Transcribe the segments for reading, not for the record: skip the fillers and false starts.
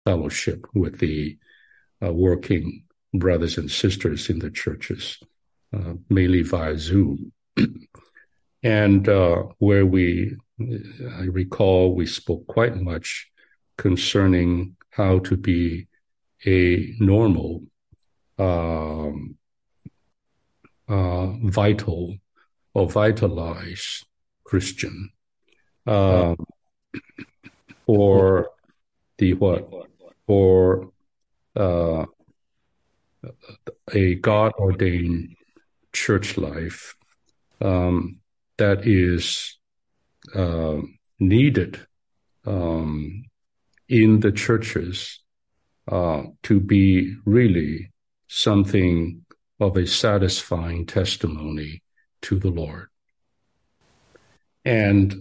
fellowship with the working brothers and sisters in the churches, mainly via Zoom. And where I recall we spoke quite much concerning how to be a normal, vital or vitalized Christian, for the what? For a God-ordained church life that is needed in the churches to be really something of a satisfying testimony to the Lord. And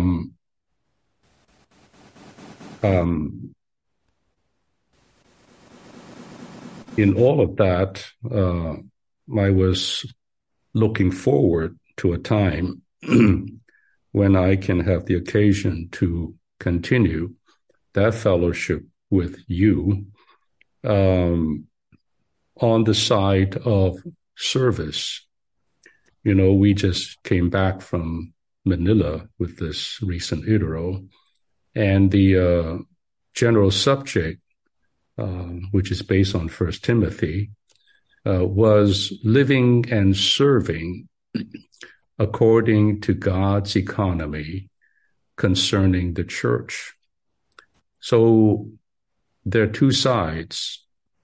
in all of that, I was looking forward to a time when I can have the occasion to continue that fellowship with you on the side of service. You know, we just came back from Manila with this recent IDRO, and the general subject, which is based on 1 Timothy, was living and serving according to God's economy concerning the church. So there are two sides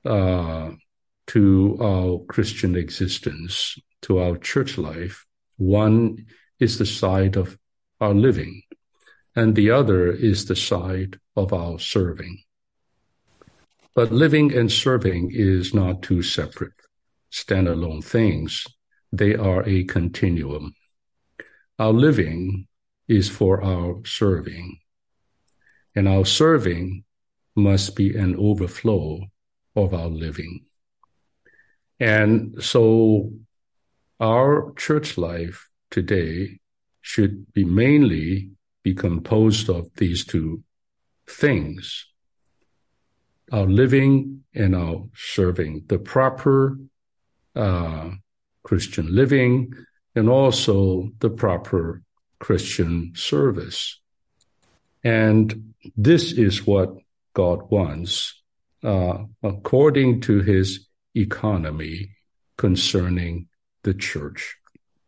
to our Christian existence, to our church life. One is the side of our living, and the other is the side of our serving. But living and serving is not two separate, standalone things. They are a continuum. Our living is for our serving, and our serving must be an overflow of our living. And so our church life today should be mainly be composed of these two things: our living and our serving, the proper Christian living, and also the proper Christian service. And this is what God wants according to his economy concerning the church.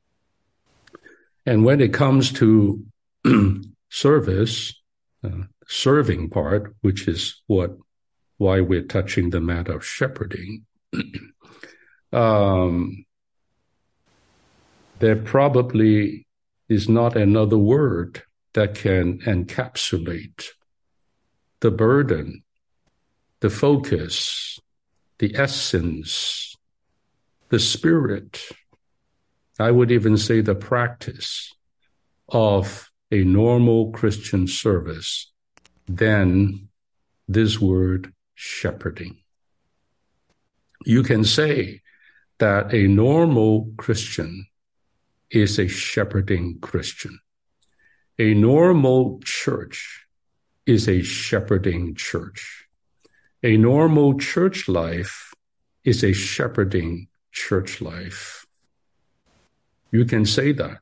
And when it comes to service, serving part, which is why we're touching the matter of shepherding, there probably is not another word that can encapsulate the burden, the focus, the essence, the spirit, I would even say the practice of a normal Christian service than this word shepherding. You can say that a normal Christian is a shepherding Christian. A normal church is a shepherding church. A normal church life is a shepherding church life. You can say that.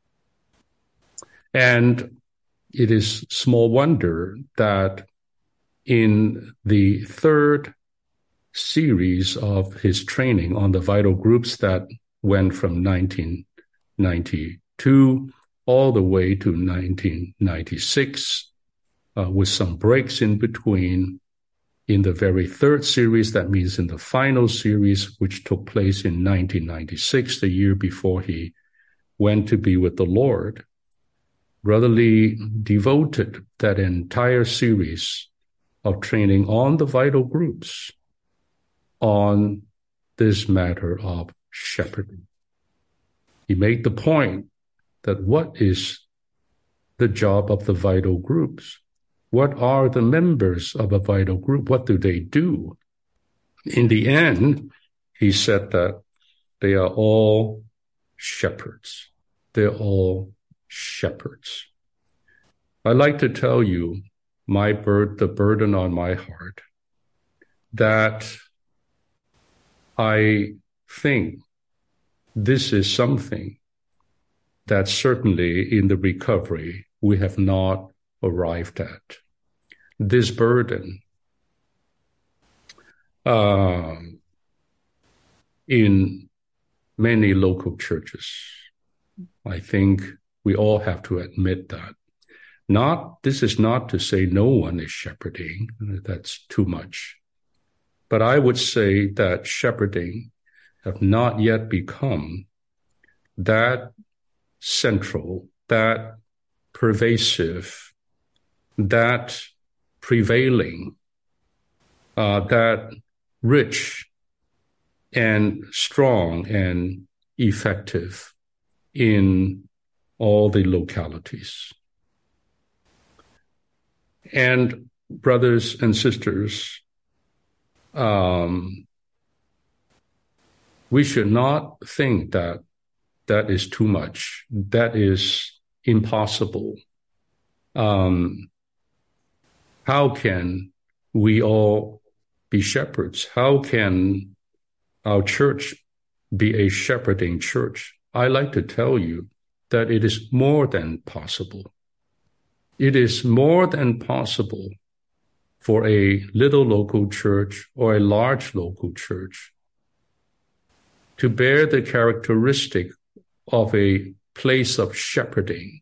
And it is small wonder that in the third series of his training on the vital groups that went from 1992 all the way to 1996, with some breaks in between. In the very third series, that means in the final series, which took place in 1996, the year before he went to be with the Lord, Brother Lee devoted that entire series of training on the vital groups on this matter of shepherding. He made the point that what is the job of the vital groups? What are the members of a vital group? What do they do? In the end, he said that they are all shepherds. They're all shepherds. I'd like to tell you the burden on my heart that I think this is something that certainly in the recovery we have not arrived at. This burden in many local churches. I think we all have to admit that. This is not to say no one is shepherding. That's too much. But I would say that shepherding have not yet become that central, that pervasive, that prevailing, that rich and strong and effective in all the localities. And brothers and sisters, we should not think that that is too much. That is impossible. How can we all be shepherds? How can our church be a shepherding church? I like to tell you that it is more than possible. It is more than possible for a little local church or a large local church to bear the characteristic of a place of shepherding,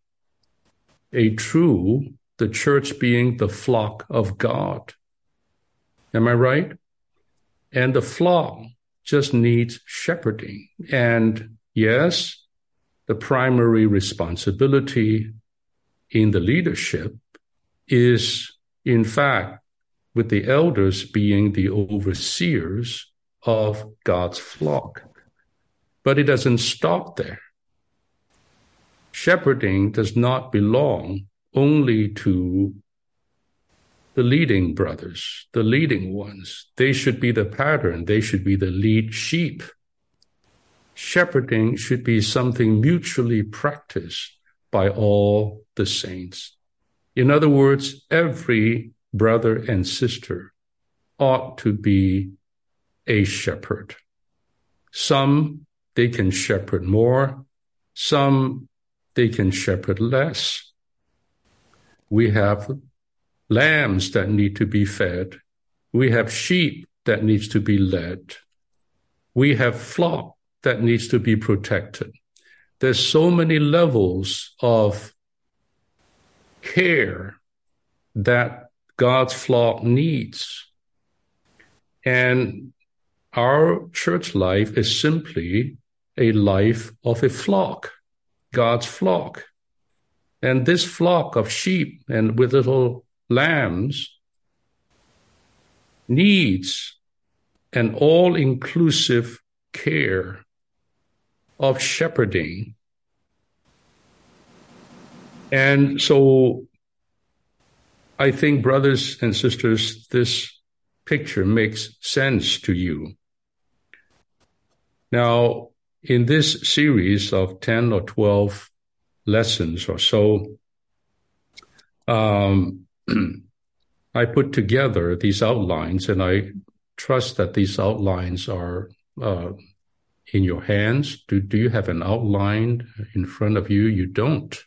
the church being the flock of God. Am I right? And the flock just needs shepherding. And yes, the primary responsibility in the leadership is, in fact, with the elders being the overseers of God's flock. But it doesn't stop there. Shepherding does not belong only to the leading brothers, the leading ones. They should be the pattern. They should be the lead sheep. Shepherding should be something mutually practiced by all the saints. In other words, every brother and sister ought to be a shepherd. Some, they can shepherd more. Some, they can shepherd less. We have lambs that need to be fed. We have sheep that needs to be led. We have flock that needs to be protected. There's so many levels of care that God's flock needs. And our church life is simply a life of a flock, God's flock. And this flock of sheep and with little lambs needs an all-inclusive care of shepherding. And so I think, brothers and sisters, this picture makes sense to you. Now, in this series of 10 or 12 lessons or so, I put together these outlines, and I trust that these outlines are in your hands. Do you have an outline in front of you? You don't.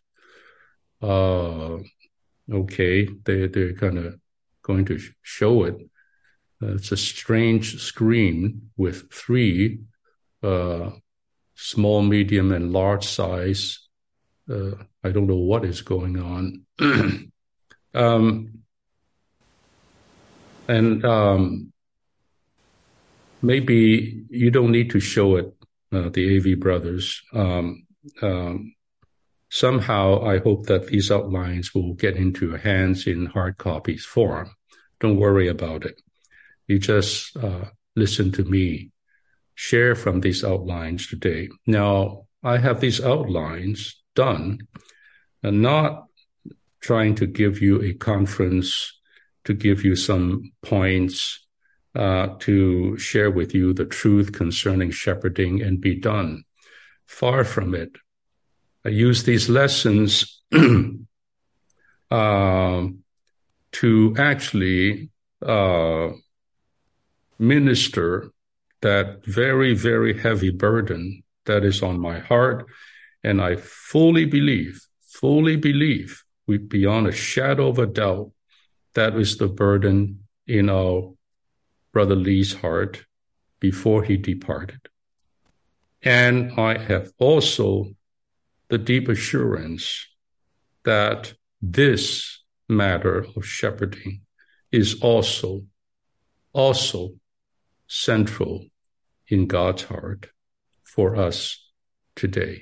Okay, they're going to show it. It's a strange screen with 3 small, medium, and large size. I don't know what is going on. Maybe you don't need to show it, the AV brothers. Somehow, I hope that these outlines will get into your hands in hard copies form. Don't worry about it. You just listen to me share from these outlines today. Now, I have these outlines done, and not trying to give you a conference, to give you some points, to share with you the truth concerning shepherding and be done. Far from it. I use these lessons to actually minister that very, very heavy burden that is on my heart. And I fully believe, beyond a shadow of a doubt, that is the burden in our Brother Lee's heart before he departed. And I have also the deep assurance that this matter of shepherding is also central in God's heart for us today.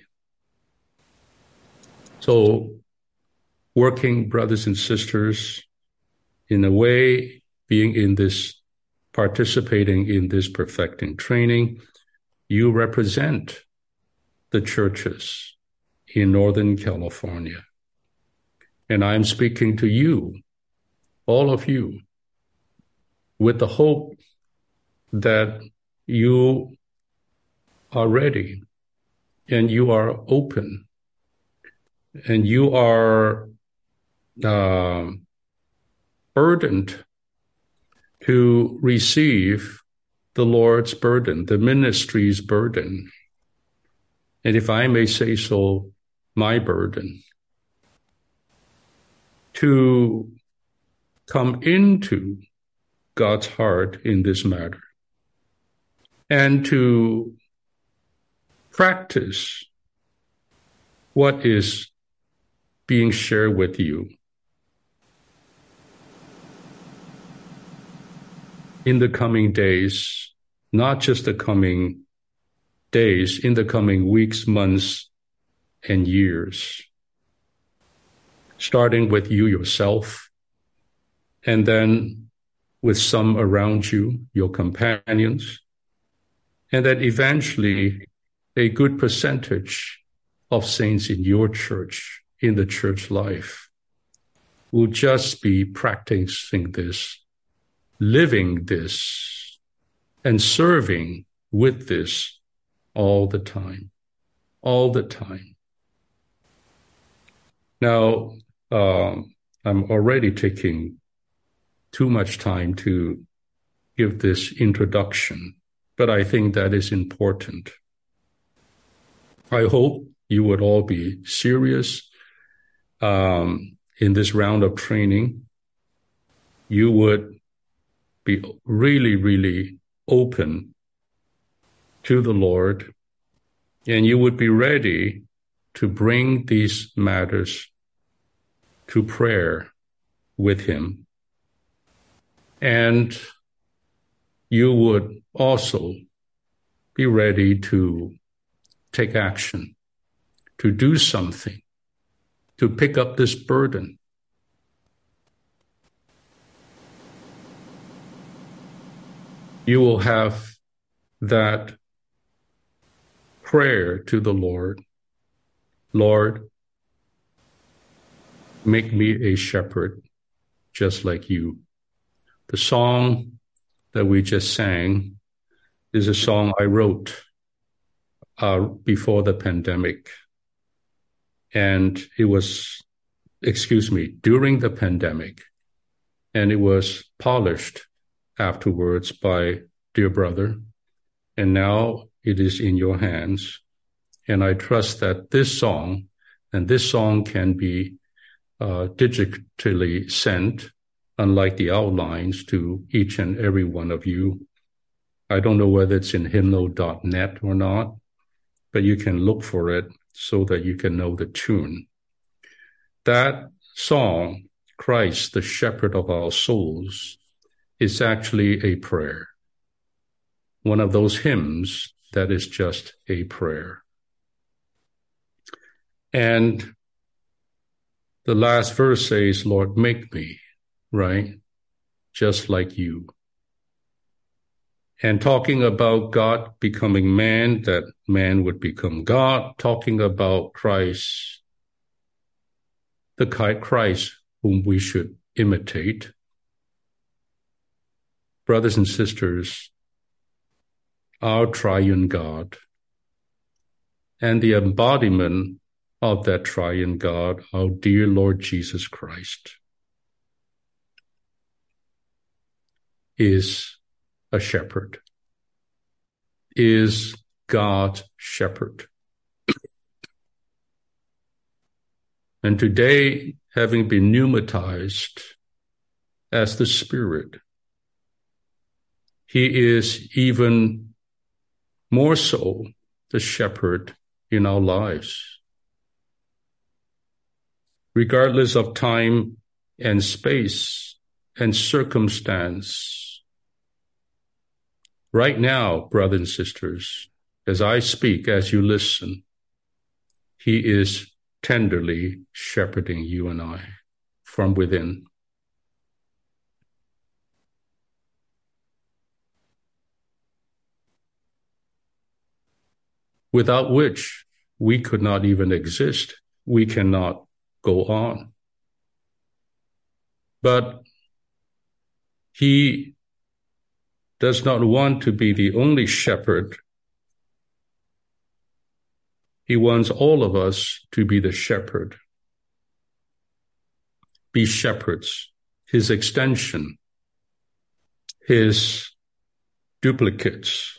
So, working brothers and sisters, in a way, participating in this perfecting training, you represent the churches in Northern California. And I'm speaking to you, all of you, with the hope that you are ready and you are open and you are burdened to receive the Lord's burden, the ministry's burden, and if I may say so, my burden, to come into God's heart in this matter and to practice what is being shared with you. In the coming days, not just the coming days, in the coming weeks, months, and years, starting with you yourself, and then with some around you, your companions, and then eventually a good percentage of saints in your church, in the church life, will just be practicing this, living this, and serving with this all the time. Now, I'm already taking too much time to give this introduction, but I think that is important. I hope you would all be serious in this round of training. You would be really, really open to the Lord, and you would be ready to bring these matters to prayer with Him. And you would also be ready to take action, to do something, to pick up this burden. You will have that prayer to the Lord. Lord, make me a shepherd just like you. The song that we just sang is a song I wrote before the pandemic. And it was, during the pandemic. And it was polished afterwards by dear brother. And now it is in your hands. And I trust that this song can be digitally sent, unlike the outlines, to each and every one of you. I don't know whether it's in hymnal.net or not, but you can look for it so that you can know the tune. That song, Christ, the shepherd of our souls, is actually a prayer. One of those hymns that is just a prayer. And the last verse says, Lord, make me, right? Just like you. And talking about God becoming man, that man would become God, talking about Christ, the Christ whom we should imitate. Brothers and sisters, our triune God and the embodiment of that triune God, our dear Lord Jesus Christ, is a shepherd, is God's shepherd. And today, having been pneumatized as the Spirit, he is even more so the shepherd in our lives. Regardless of time and space and circumstance, right now, brothers and sisters, as I speak, as you listen, he is tenderly shepherding you and I from within. Without which we could not even exist. We cannot go on. But he does not want to be the only shepherd. He wants all of us to be the shepherd, be shepherds, his extension, his duplicates.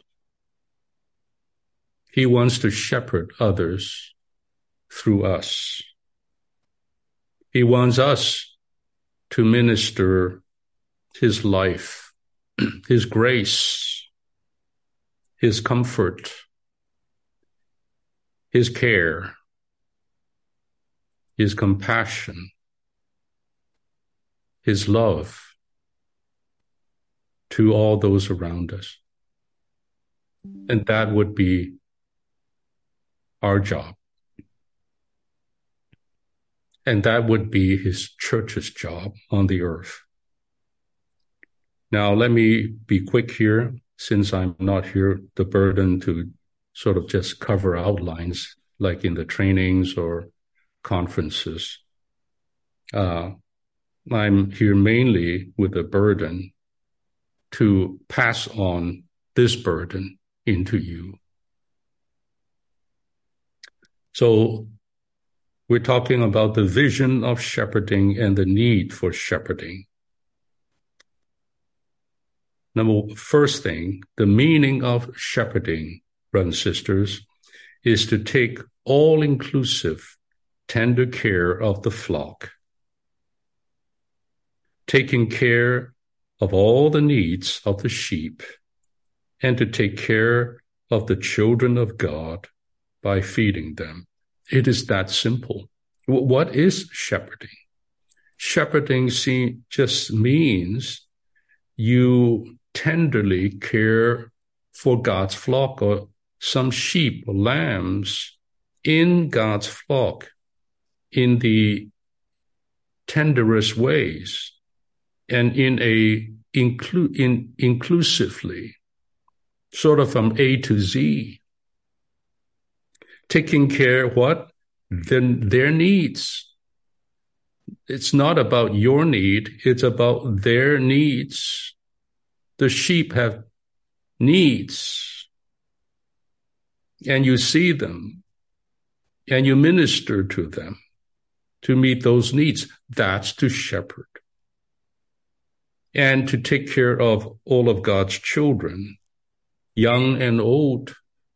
He wants to shepherd others through us. He wants us to minister his life, his grace, his comfort, his care, his compassion, his love to all those around us. And that would be our job. And that would be his church's job on the earth. Now, let me be quick here, since I'm not here the burden to sort of just cover outlines like in the trainings or conferences. I'm here mainly with the burden to pass on this burden into you. So we're talking about the vision of shepherding and the need for shepherding. First thing, the meaning of shepherding, brothers and sisters, is to take all-inclusive, tender care of the flock, taking care of all the needs of the sheep, and to take care of the children of God by feeding them. It is that simple. What is shepherding? Shepherding just means you tenderly care for God's flock, or some sheep or lambs in God's flock in the tenderest ways and inclusively, sort of from A to Z, taking care what? Their needs. It's not about your need, it's about their needs. The sheep have needs, and you see them, and you minister to them to meet those needs. That's to shepherd. And to take care of all of God's children, young and old.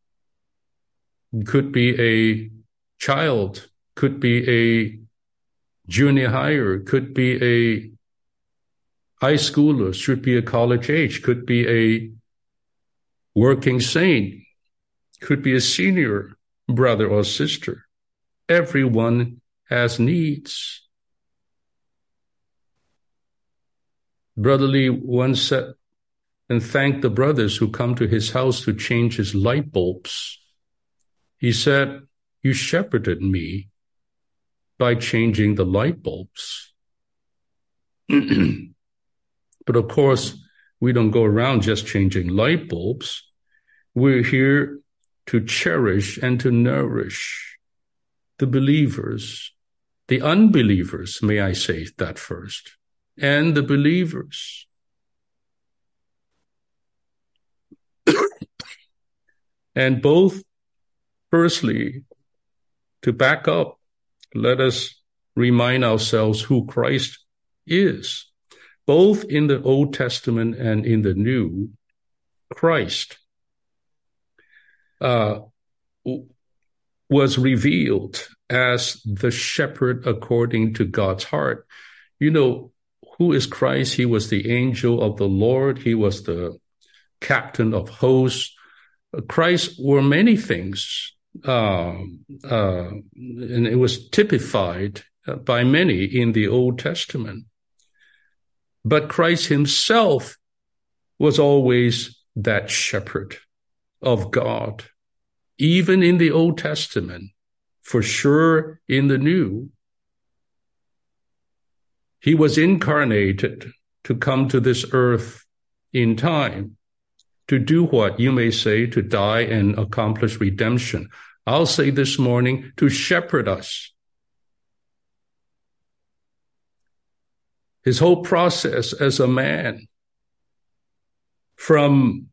Could be a child, could be a junior higher, could be a high schooler, should be a college age, could be a working saint, could be a senior brother or sister. Everyone has needs. Brother Lee once said, and thanked the brothers who come to his house to change his light bulbs. He said, you shepherded me by changing the light bulbs. But of course, we don't go around just changing light bulbs. We're here to cherish and to nourish the believers, the unbelievers, may I say that first, and the believers. And both, firstly, to back up, let us remind ourselves who Christ is. Both in the Old Testament and in the New, Christ was revealed as the shepherd according to God's heart. You know, who is Christ? He was the angel of the Lord. He was the captain of hosts. Christ were many things, and it was typified by many in the Old Testament. But Christ himself was always that shepherd of God, even in the Old Testament, for sure in the New. He was incarnated to come to this earth in time, to do what you may say, to die and accomplish redemption. I'll say this morning, to shepherd us. His whole process as a man, from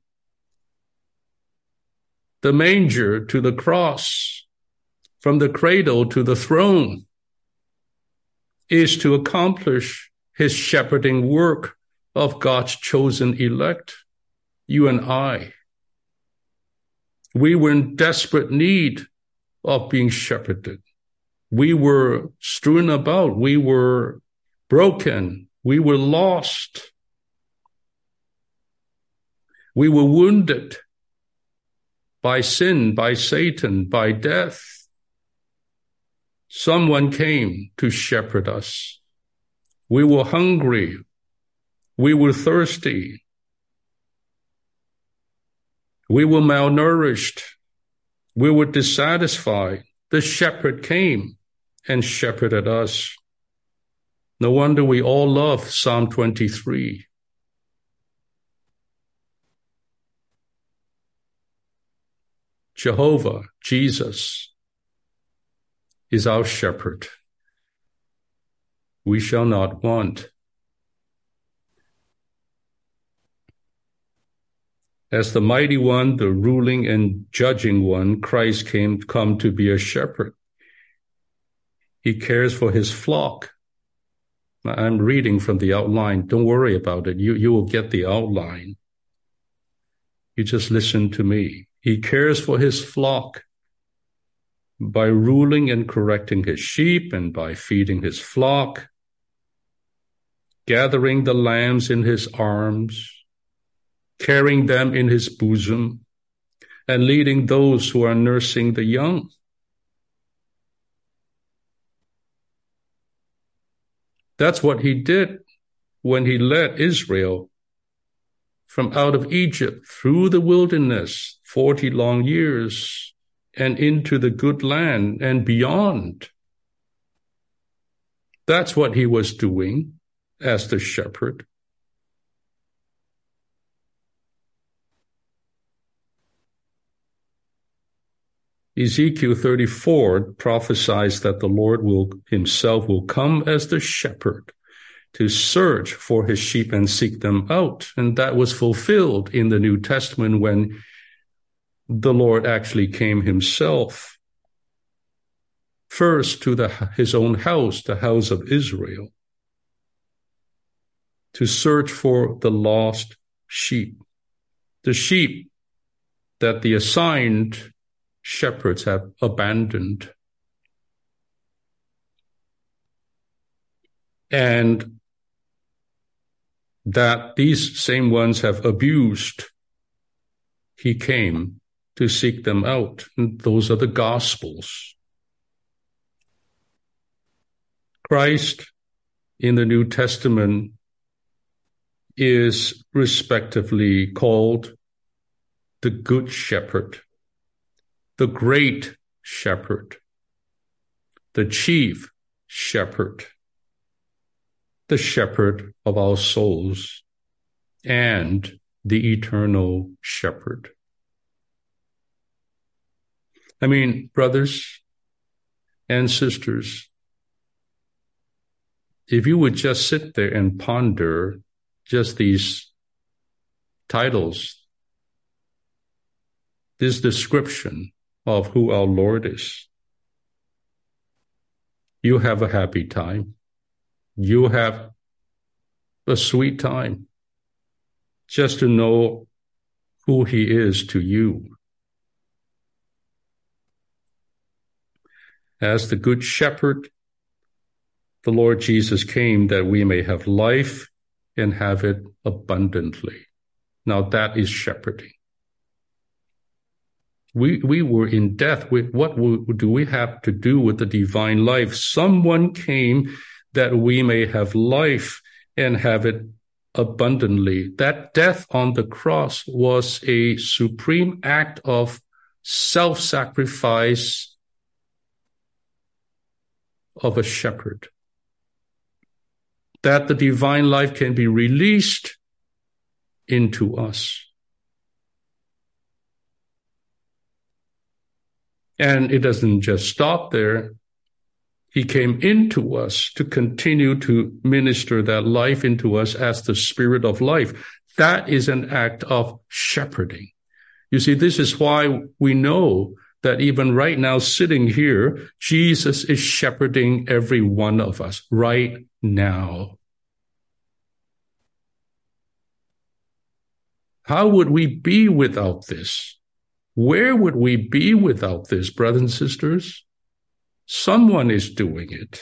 the manger to the cross, from the cradle to the throne, is to accomplish his shepherding work of God's chosen elect, you and I. We were in desperate need of being shepherded. We were strewn about. We were broken. We were lost. We were wounded by sin, by Satan, by death. Someone came to shepherd us. We were hungry. We were thirsty. We were malnourished. We were dissatisfied. The shepherd came and shepherded us. No wonder we all love Psalm 23. Jehovah, Jesus, is our shepherd. We shall not want. As the mighty one, the ruling and judging one, Christ come to be a shepherd. He cares for his flock. I'm reading from the outline. Don't worry about it. You will get the outline. You just listen to me. He cares for his flock by ruling and correcting his sheep and by feeding his flock, gathering the lambs in his arms, carrying them in his bosom, and leading those who are nursing the young. That's what he did when he led Israel from out of Egypt through the wilderness, 40 long years, and into the good land and beyond. That's what he was doing as the shepherd. Ezekiel 34 prophesies that the Lord himself will come as the shepherd to search for his sheep and seek them out. And that was fulfilled in the New Testament when the Lord actually came himself first to his own house, the house of Israel, to search for the lost sheep, the sheep that the assigned shepherds have abandoned. And that these same ones have abused. He came to seek them out. And those are the Gospels. Christ in the New Testament is respectively called the Good Shepherd, the Great Shepherd, the Chief Shepherd, the Shepherd of our souls, and the Eternal Shepherd. I mean, brothers and sisters, if you would just sit there and ponder just these titles, this description of who our Lord is, you have a happy time. You have a sweet time just to know who he is to you. As the good shepherd, the Lord Jesus came that we may have life and have it abundantly. Now that is shepherding. We were in death. What do we have to do with the divine life? Someone came that we may have life and have it abundantly. That death on the cross was a supreme act of self-sacrifice of a shepherd. That the divine life can be released into us. And it doesn't just stop there. He came into us to continue to minister that life into us as the Spirit of life. That is an act of shepherding. You see, this is why we know that even right now, sitting here, Jesus is shepherding every one of us right now. How would we be without this? Where would we be without this, brothers and sisters? Someone is doing it.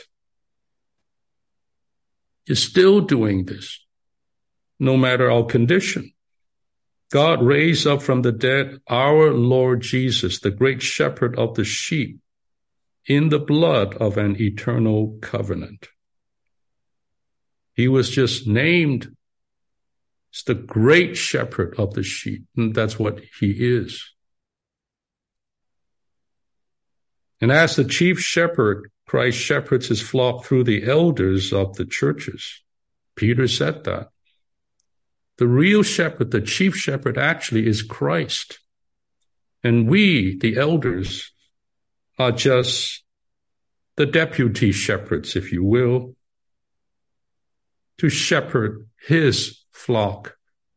Is still doing this, no matter our condition. God raised up from the dead our Lord Jesus, the great shepherd of the sheep, in the blood of an eternal covenant. He was just named as the great shepherd of the sheep, and that's what he is. And as the chief shepherd, Christ shepherds his flock through the elders of the churches. Peter said that. The real shepherd, the chief shepherd, actually is Christ. And we, the elders, are just the deputy shepherds, if you will, to shepherd his flock.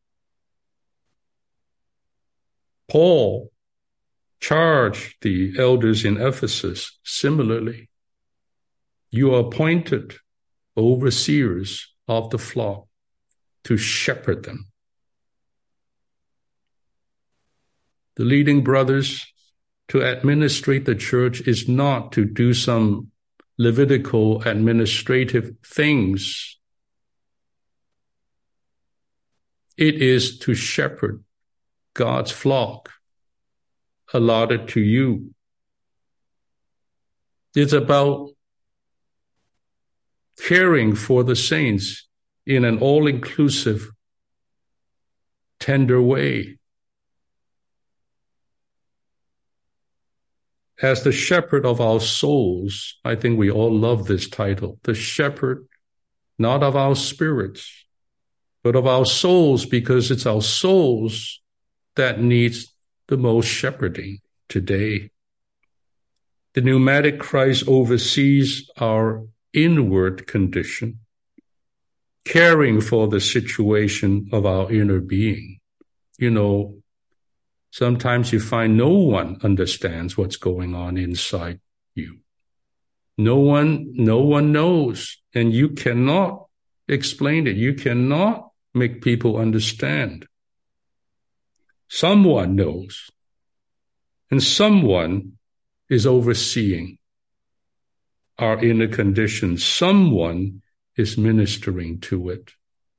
Paul charged the elders in Ephesus similarly. You are appointed overseers of the flock to shepherd them. The leading brothers to administrate the church is not to do some Levitical administrative things. It is to shepherd God's flock allotted to you. It's about caring for the saints in an all-inclusive, tender way. As the shepherd of our souls, I think we all love this title, the shepherd, not of our spirits, but of our souls, because it's our souls that needs the most shepherding today. The pneumatic Christ oversees our inward condition, caring for the situation of our inner being. You know, sometimes you find no one understands what's going on inside you. No one knows, and you cannot explain it. You cannot make people understand. Someone knows, and someone is overseeing our inner condition. Someone is ministering to it.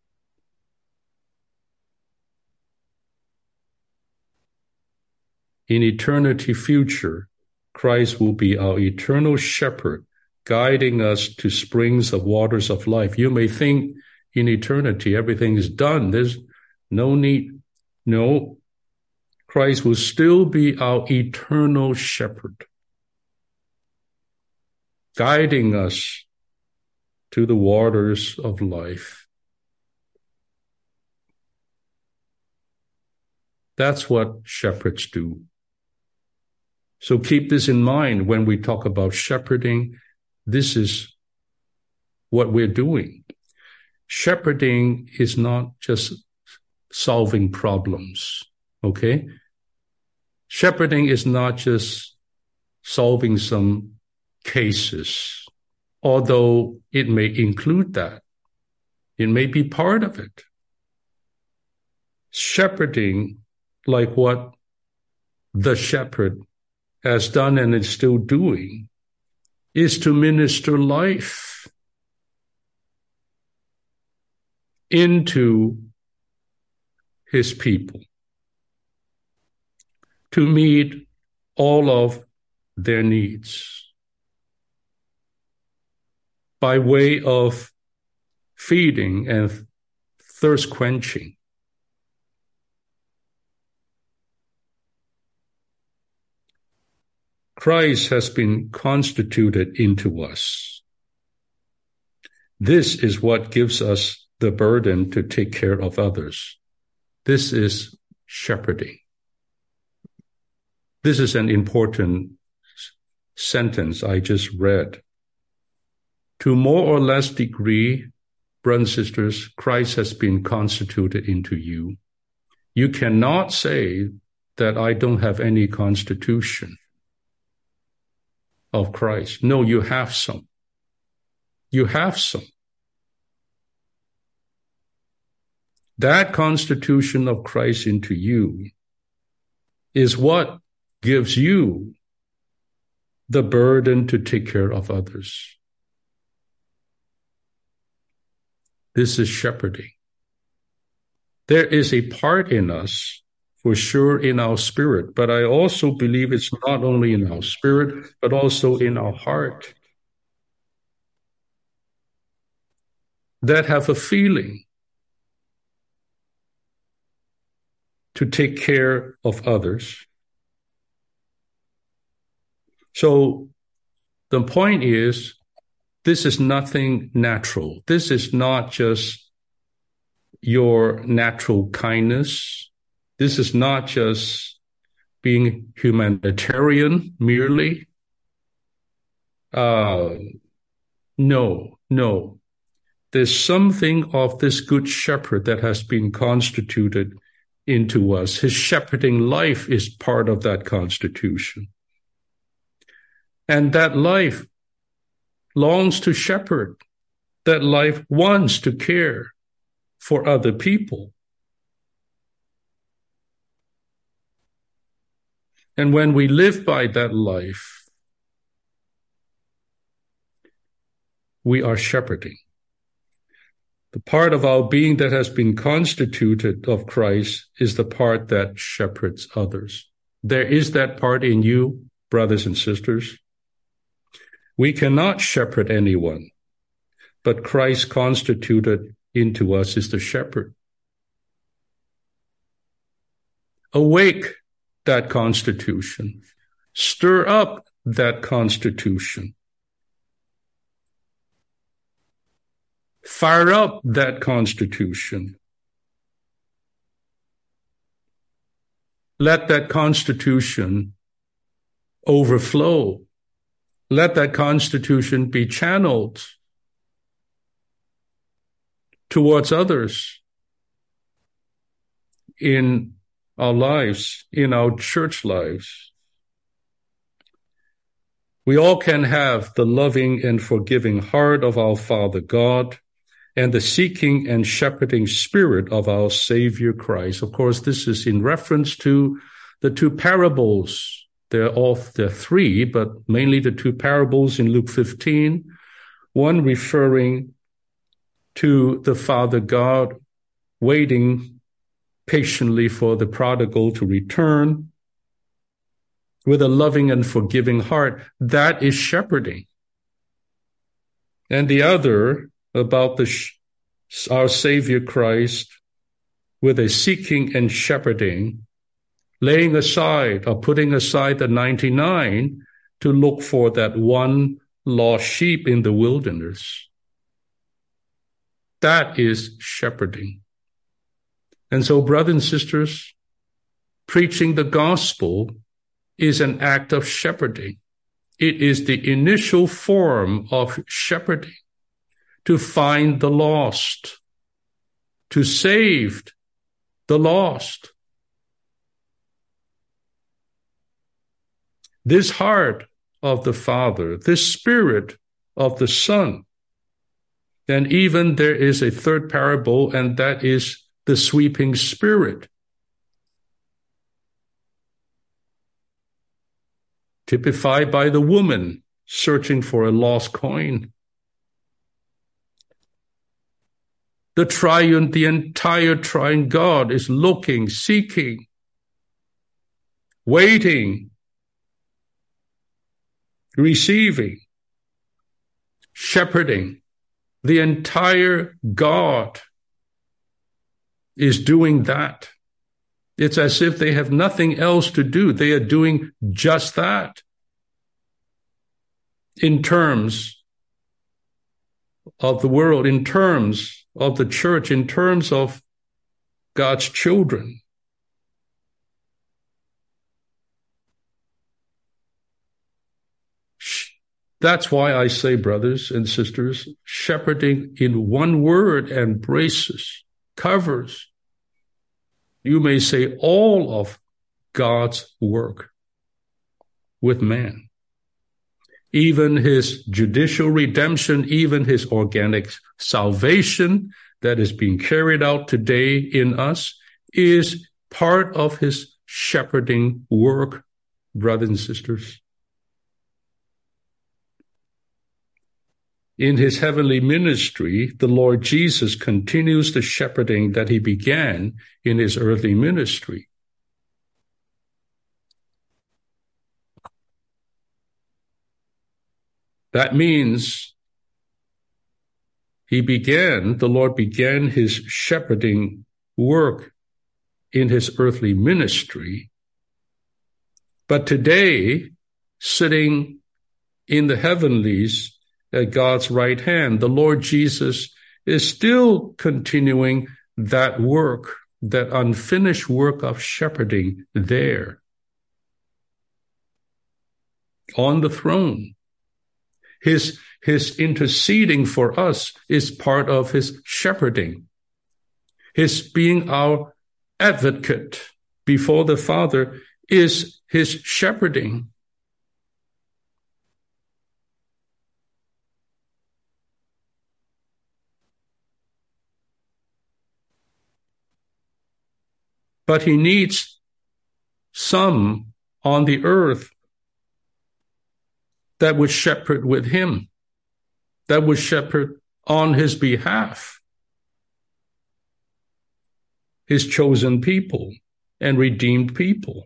In eternity future, Christ will be our eternal shepherd, guiding us to springs of waters of life. You may think in eternity everything is done. There's no need. No. Christ will still be our eternal shepherd, guiding us to the waters of life. That's what shepherds do. So keep this in mind when we talk about shepherding. This is what we're doing. Shepherding is not just solving problems, okay? Shepherding is not just solving some cases, although it may include that. It may be part of it. Shepherding like what the shepherd has done and is still doing, is to minister life into his people, to meet all of their needs by way of feeding and thirst quenching. Christ has been constituted into us. This is what gives us the burden to take care of others. This is shepherding. This is an important sentence I just read. To more or less degree, brothers and sisters, Christ has been constituted into you. You cannot say that I don't have any constitution of Christ. No, you have some. You have some. That constitution of Christ into you is what gives you the burden to take care of others. This is shepherding. There is a part in us, for sure, in our spirit, but I also believe it's not only in our spirit, but also in our heart, that have a feeling to take care of others. So the point is, this is nothing natural. This is not just your natural kindness. This is not just being humanitarian merely. No. There's something of this good shepherd that has been constituted into us. His shepherding life is part of that constitution. And that life longs to shepherd. That life wants to care for other people. And when we live by that life, we are shepherding. The part of our being that has been constituted of Christ is the part that shepherds others. There is that part in you, brothers and sisters. We cannot shepherd anyone, but Christ constituted into us is the shepherd. Awake that constitution. Stir up that constitution. Fire up that constitution. Let that constitution overflow. Let that constitution be channeled towards others in our lives, in our church lives. We all can have the loving and forgiving heart of our Father God and the seeking and shepherding spirit of our Savior Christ. Of course, this is in reference to the two parables. There are three, but mainly the two parables in Luke 15, one referring to the Father God waiting patiently for the prodigal to return with a loving and forgiving heart. That is shepherding. And the other about our Savior Christ with a seeking and shepherding, laying aside or putting aside the 99 to look for that one lost sheep in the wilderness. That is shepherding. And so, brothers and sisters, preaching the gospel is an act of shepherding. It is the initial form of shepherding, to find the lost, to save the lost. This heart of the Father, this spirit of the Son. And even there is a third parable, and that is the sweeping spirit. typified by the woman searching for a lost coin. The entire triune God is looking, seeking, waiting, receiving, shepherding. The entire God is doing that. It's as if they have nothing else to do. They are doing just that. In terms of the world, in terms of the church, in terms of God's children. That's why I say, brothers and sisters, shepherding in one word embraces, covers, you may say, all of God's work with man. Even his judicial redemption, even his organic salvation that is being carried out today in us is part of his shepherding work, brothers and sisters. In his heavenly ministry, the Lord Jesus continues the shepherding that he began in his earthly ministry. That means the Lord began his shepherding work in his earthly ministry. But today, sitting in the heavenlies at God's right hand, the Lord Jesus is still continuing that work, that unfinished work of shepherding there on the throne. His interceding for us is part of his shepherding. His being our advocate before the Father is his shepherding. But he needs some on the earth that would shepherd with him, that would shepherd on his behalf, his chosen people and redeemed people.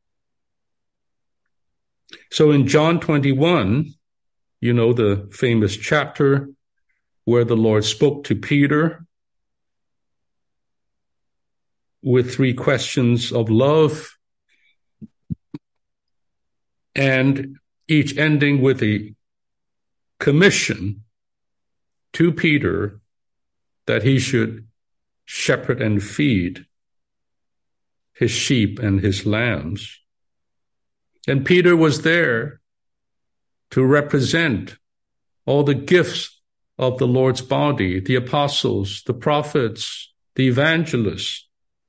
So in John 21, you know, the famous chapter where the Lord spoke to Peter with 3 questions of love, and each ending with a commission to Peter that he should shepherd and feed his sheep and his lambs. And Peter was there to represent all the gifts of the Lord's body, the apostles, the prophets, the evangelists,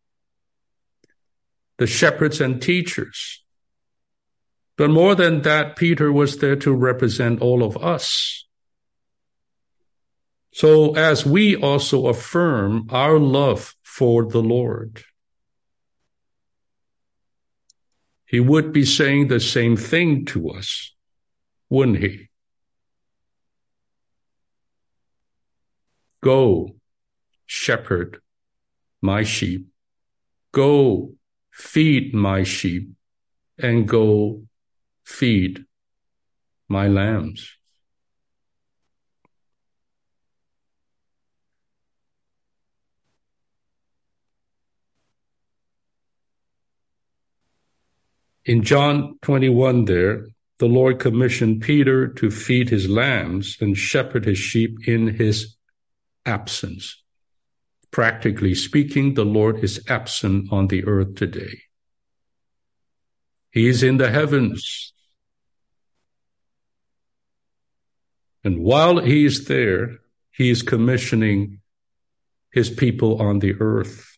the shepherds and teachers. But more than that, Peter was there to represent all of us. So as we also affirm our love for the Lord, he would be saying the same thing to us, wouldn't he? Go, shepherd my sheep. Go, feed my sheep, and go feed my lambs. In John 21 there, the Lord commissioned Peter to feed his lambs and shepherd his sheep in his absence. Practically speaking, the Lord is absent on the earth today. He is in the heavens. And while he is there, he is commissioning his people on the earth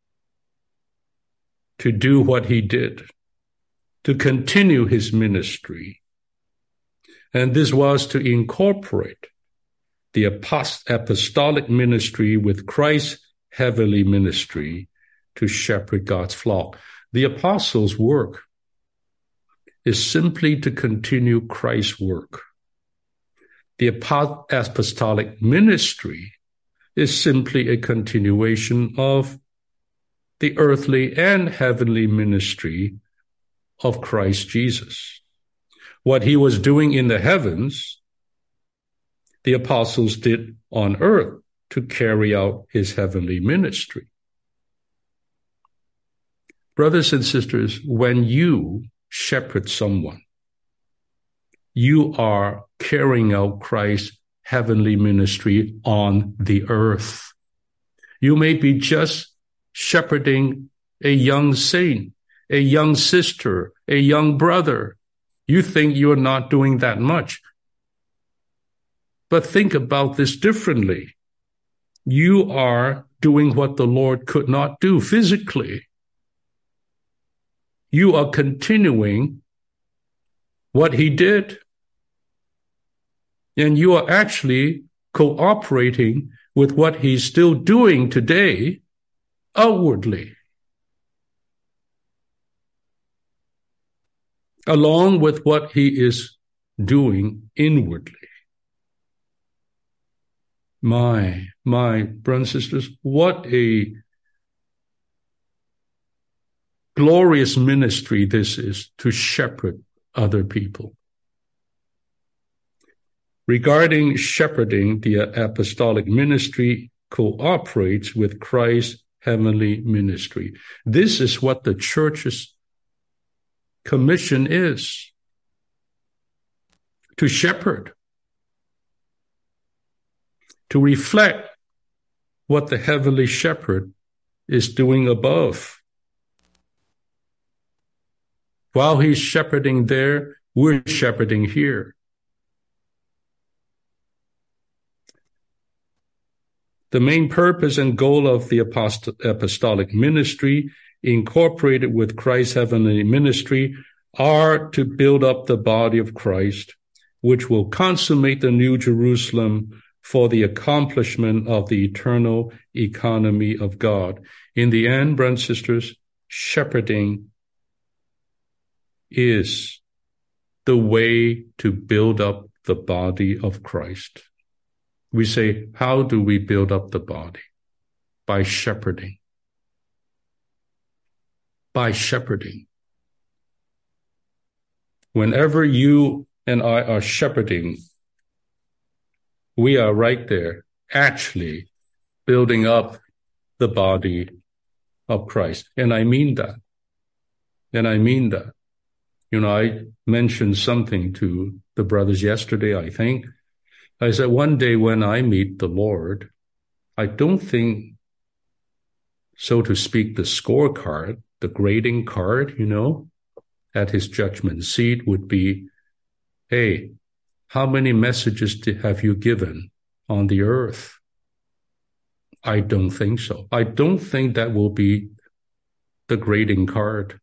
to do what he did, to continue his ministry. And this was to incorporate the apostolic ministry with Christ's heavenly ministry to shepherd God's flock. The apostles' work is simply to continue Christ's work. The apostolic ministry is simply a continuation of the earthly and heavenly ministry of Christ Jesus. What he was doing in the heavens, the apostles did on earth to carry out his heavenly ministry. Brothers and sisters, when you shepherd someone, you are carrying out Christ's heavenly ministry on the earth. You may be just shepherding a young saint, a young sister, a young brother. You think you're not doing that much. But think about this differently. You are doing what the Lord could not do physically. You are continuing what he did. And you are actually cooperating with what he's still doing today outwardly, along with what he is doing inwardly. My brothers and sisters, what a glorious ministry this is, to shepherd other people. Regarding shepherding, the apostolic ministry cooperates with Christ's heavenly ministry. This is what the church's commission is, to shepherd, to reflect what the heavenly shepherd is doing above. While he's shepherding there, we're shepherding here. The main purpose and goal of the apostolic ministry, incorporated with Christ's heavenly ministry, are to build up the body of Christ, which will consummate the New Jerusalem for the accomplishment of the eternal economy of God. In the end, brothers and sisters, shepherding is the way to build up the body of Christ. We say, how do we build up the body? By shepherding. By shepherding. Whenever you and I are shepherding, we are right there actually building up the body of Christ. And I mean that. And I mean that. You know, I mentioned something to the brothers yesterday, I think. I said, one day when I meet the Lord, I don't think, so to speak, the scorecard, the grading card, you know, at his judgment seat would be, hey, how many messages have you given on the earth? I don't think so. I don't think that will be the grading card.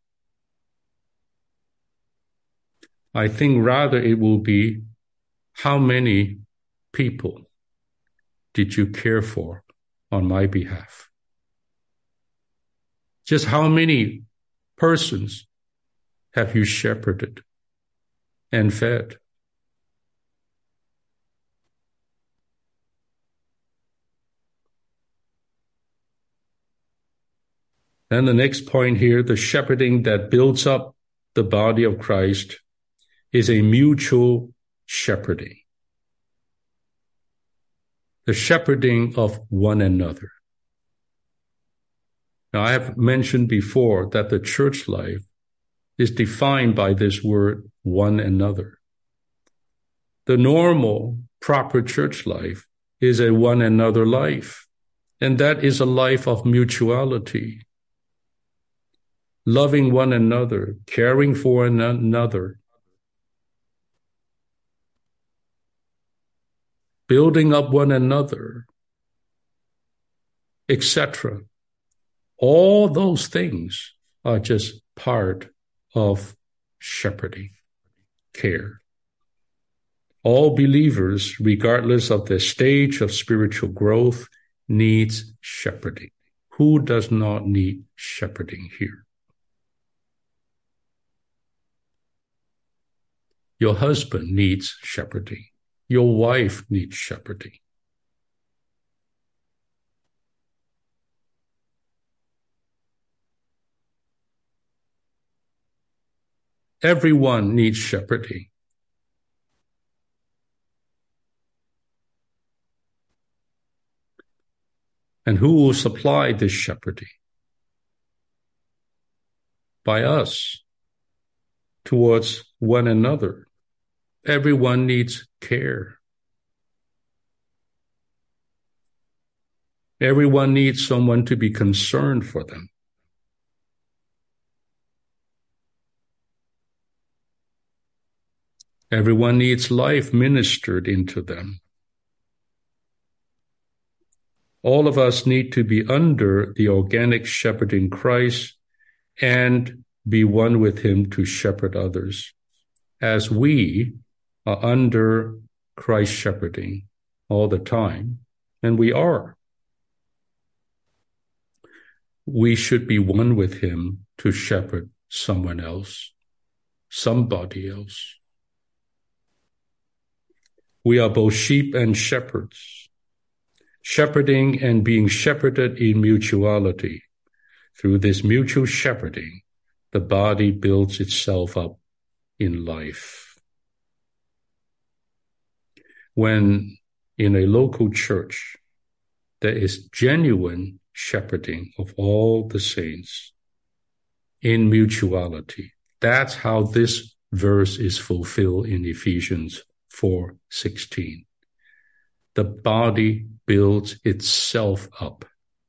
I think rather it will be, how many people did you care for on my behalf? Just how many persons have you shepherded and fed? Then the next point here, the shepherding that builds up the body of Christ is a mutual shepherding. The shepherding of one another. Now, I have mentioned before that the church life is defined by this word, one another. The normal, proper church life is a one another life, and that is a life of mutuality. Loving one another, caring for one another, building up one another, etc. All those things are just part of shepherding, care. All believers, regardless of their stage of spiritual growth, needs shepherding. Who does not need shepherding here? Your husband needs shepherding. Your wife needs shepherding. Everyone needs shepherding. And who will supply this shepherding? By us, towards one another. Everyone needs care. Everyone needs someone to be concerned for them. Everyone needs life ministered into them. All of us need to be under the organic shepherding Christ and be one with him to shepherd others. As we are under Christ's shepherding all the time, and we are, we should be one with him to shepherd someone else, somebody else. We are both sheep and shepherds, shepherding and being shepherded in mutuality. Through this mutual shepherding, the body builds itself up in life. When in a local church, there is genuine shepherding of all the saints in mutuality. That's how this verse is fulfilled in Ephesians 4:16. The body builds itself up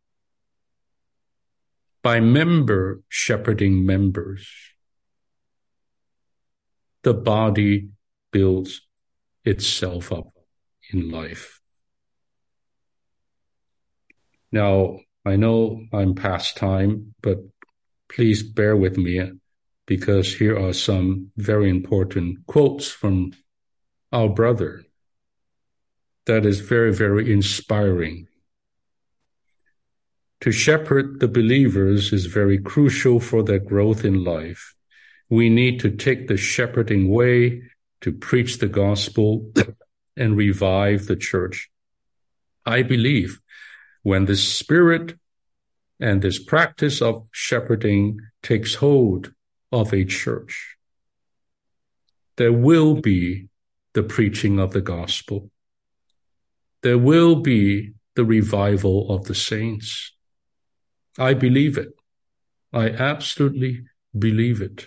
by member shepherding members. The body builds itself up in life. Now, I know I'm past time, but please bear with me because here are some very important quotes from our brother that is very, very inspiring. To shepherd the believers is very crucial for their growth in life. We need to take the shepherding way to preach the gospel and revive the church. I believe when the spirit and this practice of shepherding takes hold of a church, there will be the preaching of the gospel. There will be the revival of the saints. I believe it. I absolutely believe it.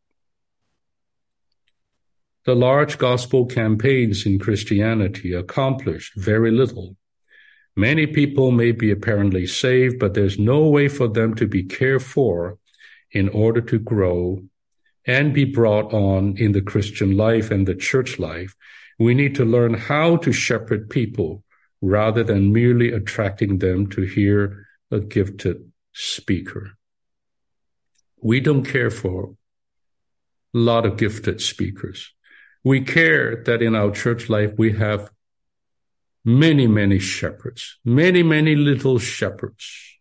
The large gospel campaigns in Christianity accomplish very little. Many people may be apparently saved, but there's no way for them to be cared for in order to grow and be brought on in the Christian life and the church life. We need to learn how to shepherd people rather than merely attracting them to hear a gifted speaker. We don't care for a lot of gifted speakers. We care that in our church life we have many, many shepherds, many, many little shepherds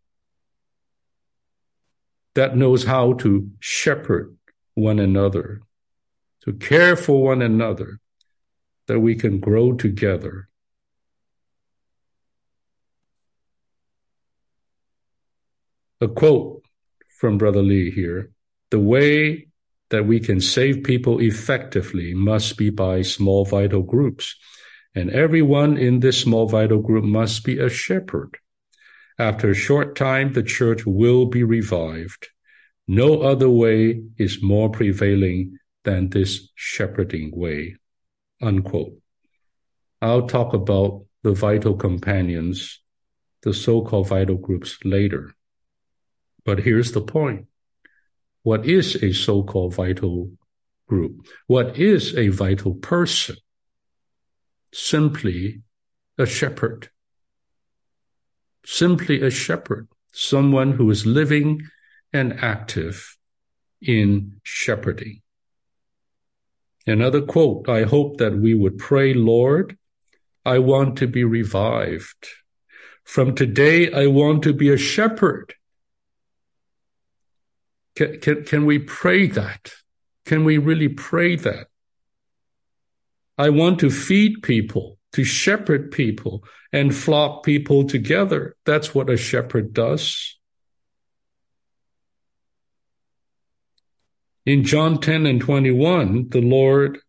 that knows how to shepherd one another, to care for one another, that we can grow together. A quote from Brother Lee here: the way that we can save people effectively must be by small vital groups, and everyone in this small vital group must be a shepherd. After a short time, the church will be revived. No other way is more prevailing than this shepherding way. Unquote. I'll talk about the vital companions, the so-called vital groups, later. But here's the point. What is a so-called vital group? What is a vital person? Simply a shepherd. Simply a shepherd. Someone who is living and active in shepherding. Another quote: I hope that we would pray, Lord, I want to be revived. From today, I want to be a shepherd. Can we pray that? Can we really pray that? I want to feed people, to shepherd people, and flock people together. That's what a shepherd does. In John 10 and 21, the Lord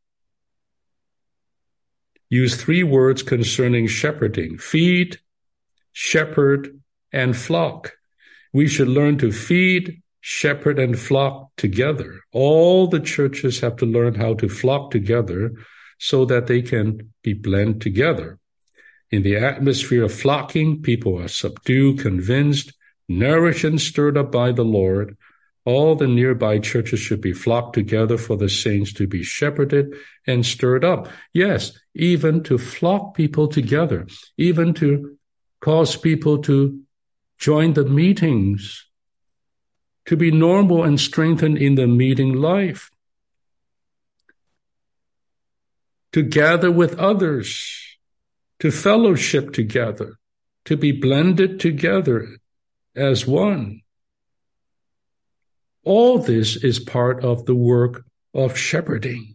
used 3 words concerning shepherding: feed, shepherd, and flock. We should learn to feed, shepherd, and flock together. All the churches have to learn how to flock together so that they can be blended together. In the atmosphere of flocking, people are subdued, convinced, nourished, and stirred up by the Lord. All the nearby churches should be flocked together for the saints to be shepherded and stirred up. Yes, even to flock people together, even to cause people to join the meetings, to be normal and strengthened in the meeting life, to gather with others, to fellowship together, to be blended together as one. All this is part of the work of shepherding.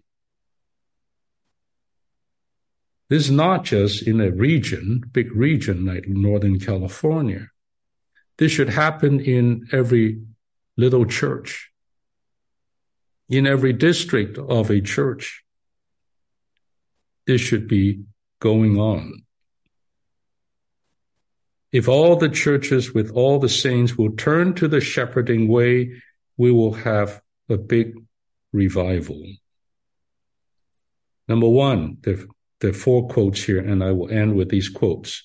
This is not just in a region, big region like Northern California. This should happen in every little church, in every district of a church. This should be going on. If all the churches with all the saints will turn to the shepherding way, we will have a big revival. Number 1, there are 4 quotes here, and I will end with these quotes.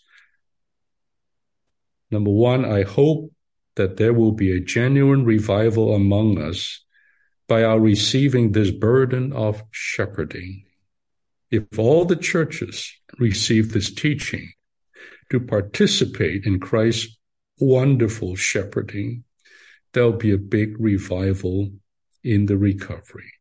Number 1, I hope that there will be a genuine revival among us by our receiving this burden of shepherding. If all the churches receive this teaching to participate in Christ's wonderful shepherding, there'll be a big revival in the recovery.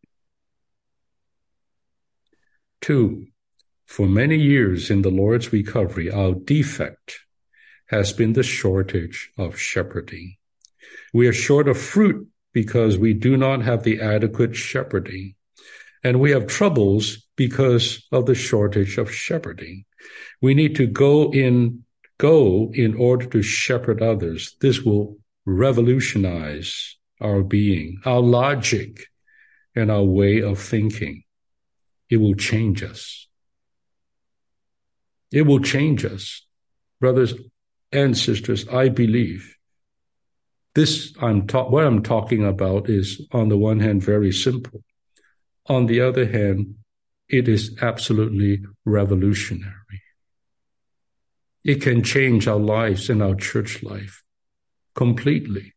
2, for many years in the Lord's recovery, our defect has been the shortage of shepherding. We are short of fruit because we do not have the adequate shepherding. And we have troubles because of the shortage of shepherding. We need to go in order to shepherd others. This will revolutionize our being, our logic, and our way of thinking. It will change us. It will change us. Brothers and sisters, I believe what I'm talking about is, on the one hand, very simple. On the other hand, it is absolutely revolutionary. It can change our lives and our church life completely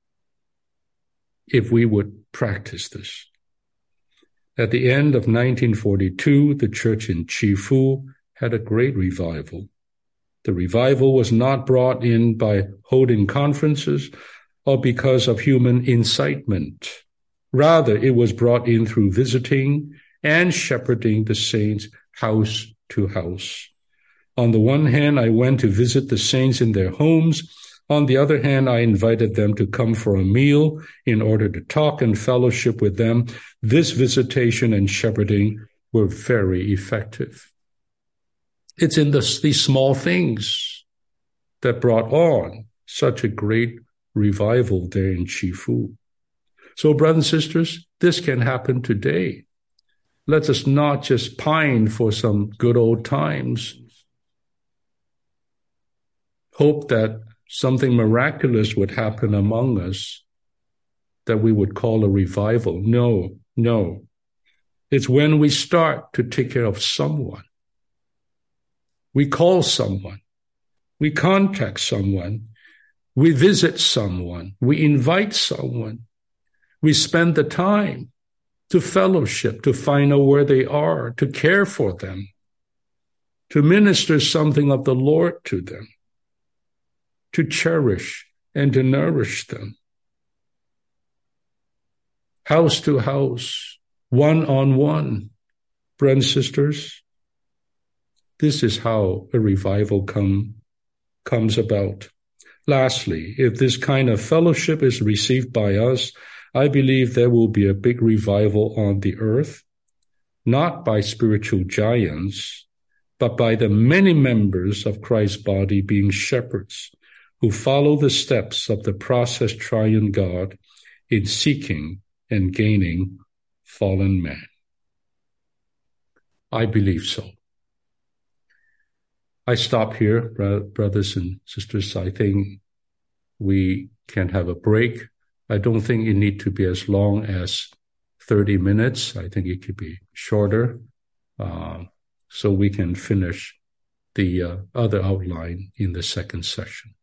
if we would practice this. At the end of 1942, the church in Chifu had a great revival. The revival was not brought in by holding conferences or because of human incitement. Rather, it was brought in through visiting and shepherding the saints house to house. On the one hand, I went to visit the saints in their homes. On the other hand, I invited them to come for a meal in order to talk and fellowship with them. This visitation and shepherding were very effective. It's in these small things that brought on such a great revival there in Chifu. So, brothers and sisters, this can happen today. Let us not just pine for some good old times. Hope that something miraculous would happen among us that we would call a revival. No. It's when we start to take care of someone. We call someone. We contact someone. We visit someone. We invite someone. We spend the time to fellowship, to find out where they are, to care for them, to minister something of the Lord to them, to cherish and to nourish them. House to house, one-on-one, brothers and sisters, this is how a revival comes about. Lastly, if this kind of fellowship is received by us, I believe there will be a big revival on the earth. not by spiritual giants, but by the many members of Christ's body being shepherds who follow the steps of the process triune God in seeking and gaining fallen man. I believe so. I stop here, brothers and sisters. I think we can have a break. I don't think it needs to be as long as 30 minutes. I think it could be shorter, so we can finish the other outline in the second session.